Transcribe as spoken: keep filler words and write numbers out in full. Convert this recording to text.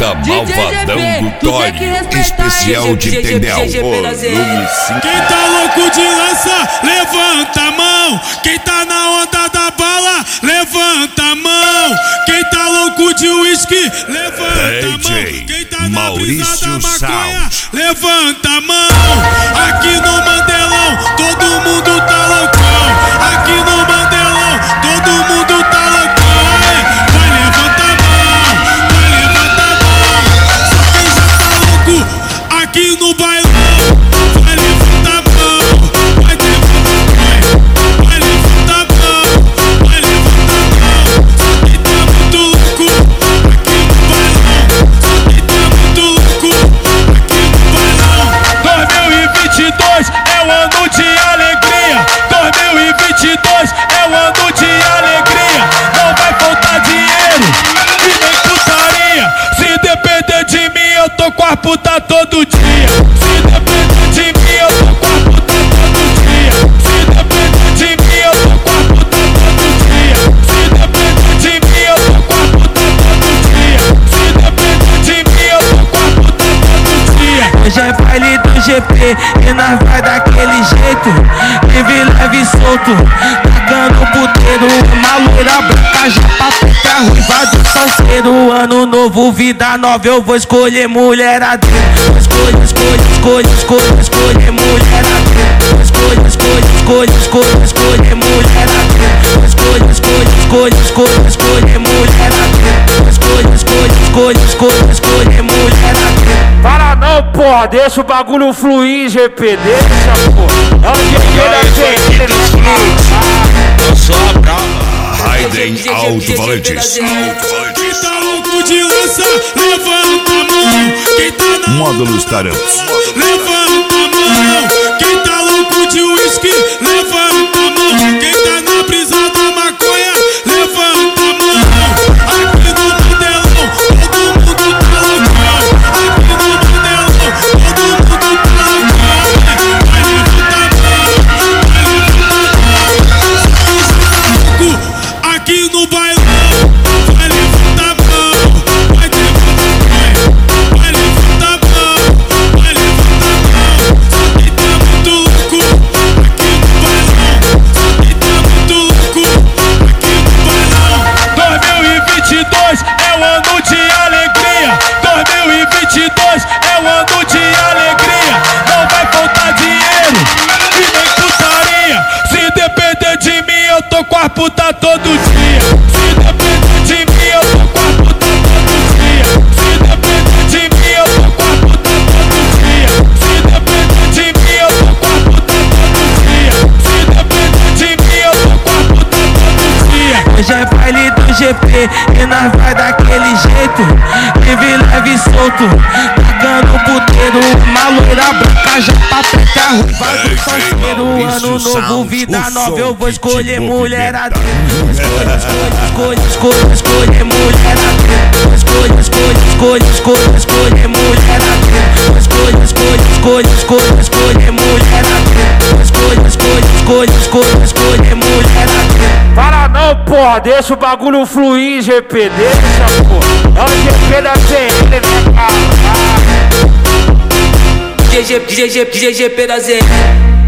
Banda Malvadão do Tório, especial de Entendeu. Quem tá louco de lança, levanta a mão. Quem tá na onda da bala, levanta a mão. Quem tá louco de uísque, levanta a mão. Quem tá na brisa da maconha, levanta a mão. Aqui no Mandelão, todo mundo tá loucão. Aqui no Mandelão, todo mundo tá loucão. Vai levantar a mão, vai levantar a mão. Só quem já tá louco aqui no bailão. Vai levantar a mão, vai levantar, vai levantar a mão, vai levantar a mão. Só quem tá muito louco aqui no bailão. Só quem tá muito louco aqui no bailão. dois mil e vinte e dois é o ano de alegria. dois mil e vinte e dois é o ano de alegria. Não vai faltar dinheiro e nem putaria. Se depender de mim, eu tô com a puta todo dia. Se depender de mim, eu tô com a puta todo dia. Se depender de mim, eu tô com a puta todo dia. Se depender de mim, eu tô com a puta todo dia. Se depender de mim, eu tô com a puta todo dia. Hoje é baile do G P e nós vai daquele jeito, livre, leve e solto, tacando puteiro, uma loira branca, japa preta, ruiva do salseiro. Ano novo, vida nova, eu vou escolher mulheradeira. Escolha, escolha, escolha, escolha, escolher mulheradeira. Escolha, escolha, escolha, escolha, escolher mulheradeira. Escolha, escolha, escolha, escolha, escolher mulheradeira. Escolha, escolha, escolha, escolha, escolher mulheradeira. Para não, porra, deixa o bagulho fluir, G P, deixa, porra. É o G P da gente, Eu sou a brava, Raiden Alto Valentis. Quem tá louco de lança, levanta a mão. Quem tá na Módulos Tarantos, levanta a mão. Quem tá louco de uísque, levanta a mão. Quem tá na brisa da maconha, levanta a mão. Aqui no Mandelão, todo mundo tá loucão. Aqui no Mandelão, todo mundo tá loucão. Vai levantar a mão, vai levantar a mão. Só quem já tá louco aqui no bailão. Vai levantar a mão, vai levantar, vai levantar a mão, vai levantar a mão. Só quem tá muito louco aqui no bailão. Só quem tá muito louco aqui no bailão. dois mil e vinte e dois é o ano de alegria. dois mil e vinte e dois é o ano de alegria. Não vai faltar dinheiro e nem putaria. Se depender de mim, eu tô com a puta todo dia. Se depender de mim, eu tô com a puta todo dia. Se depender de mim, eu tô com a puta todo dia. Se depender de mim, eu tô com a puta todo dia. Se depender de mim, eu tô com a puta todo dia. Hoje é baile do G P e nós vai daquele jeito, livre, leve e solto, tacando puteiro, uma loira branca, japa preta, ruiva do salseiro. Ano novo, vida nova, eu vou escolher mulheradeira. Escolha, escolha, escolha, escolha, escolher mulheradeira. Escolha, escolha, escolha, escolha, escolher mulheradeira. Escolha, escolha, escolha, escolha, escolher mulheradeira. Escolha, escolha, escolha, escolha, escolher mulheradeira. Para não, porra, deixa o bagulho fluir, G P, deixa, porra. É o G P da gente, né, cara? G G, G G, G G P da Z.